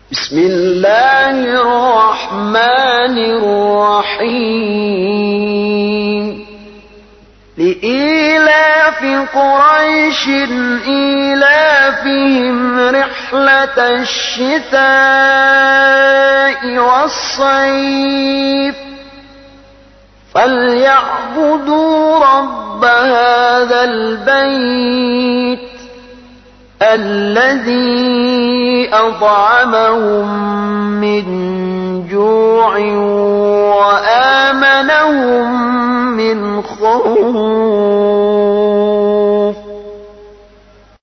بسم الله الرحمن الرحيم لإيلاف قريش إيلافهم رحلة الشتاء والصيف فليعبدوا رب هذا البيت الذي أطعمهم من جوع وآمنهم من خوف.